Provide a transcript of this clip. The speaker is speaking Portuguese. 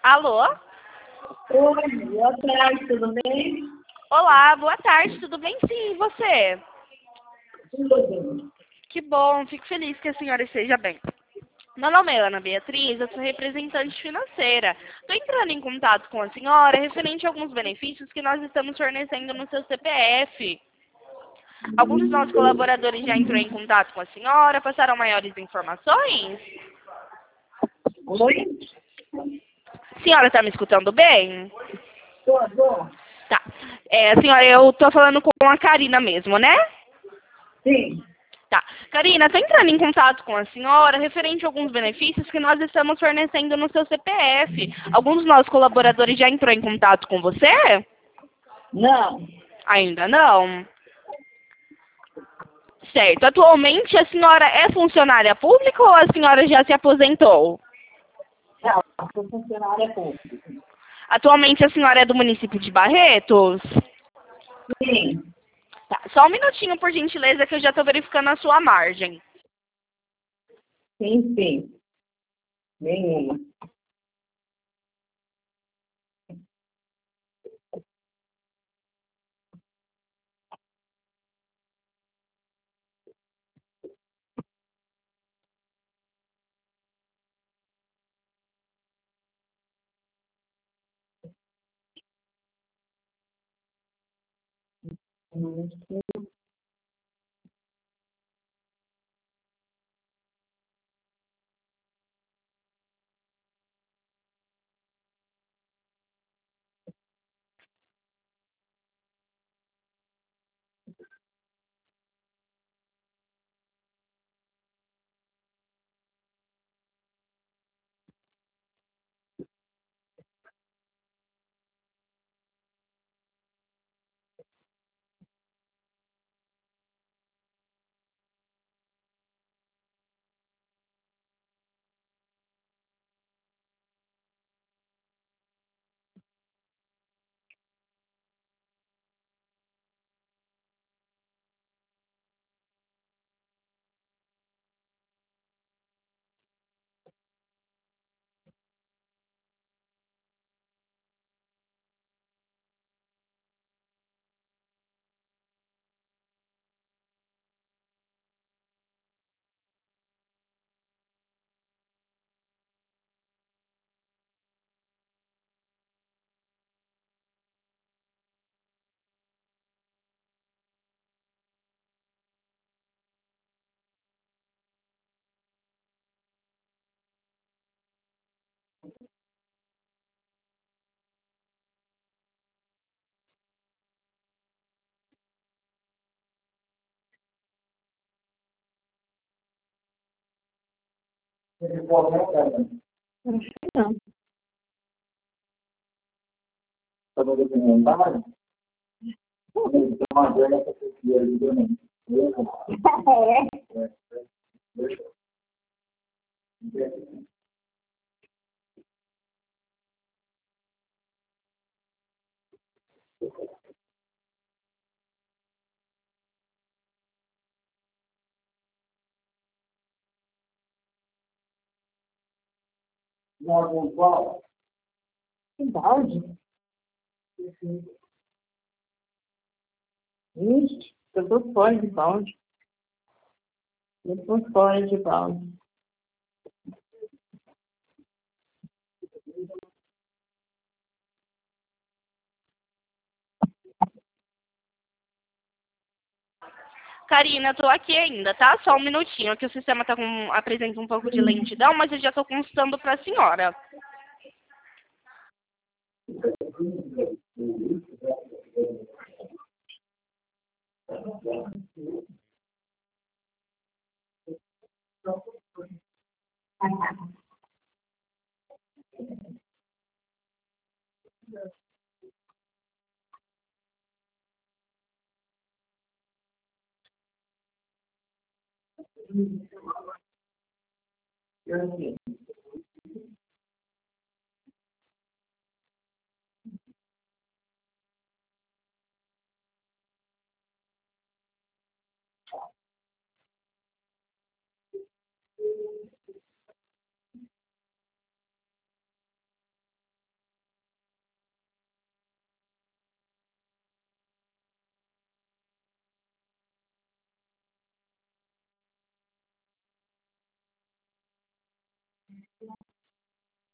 Alô? Oi, boa tarde, tudo bem? Olá, boa tarde, tudo bem? Sim, e você? Tudo. Que bom, fico feliz que a senhora esteja bem. Meu nome é Ana Beatriz, eu sou representante financeira. Estou entrando em contato com a senhora referente a alguns benefícios que nós estamos fornecendo no seu CPF. Alguns dos nossos colaboradores já entrou em contato com a senhora, passaram maiores informações? Oi? A senhora está me escutando bem? Tô. Tá. Senhora, eu estou falando com a Karina mesmo, né? Sim. Tá. Karina, estou entrando em contato com a senhora referente a alguns benefícios que nós estamos fornecendo no seu CPF. Alguns dos nossos colaboradores já entrou em contato com você? Não. Ainda não? Certo. Atualmente a senhora é funcionária pública ou a senhora já se aposentou? Não, sou funcionária pública. Atualmente a senhora é do município de Barretos? Sim. Tá. Só um minutinho, por gentileza, que eu já estou verificando a sua margem. Sim. Nenhuma. Não sei não. Que balde? Ixi, eu tô fora de balde. Eu tô fora de balde. Karina, estou aqui ainda, tá? Só um minutinho, que o sistema apresenta um pouco de lentidão, mas eu já estou constando para a senhora.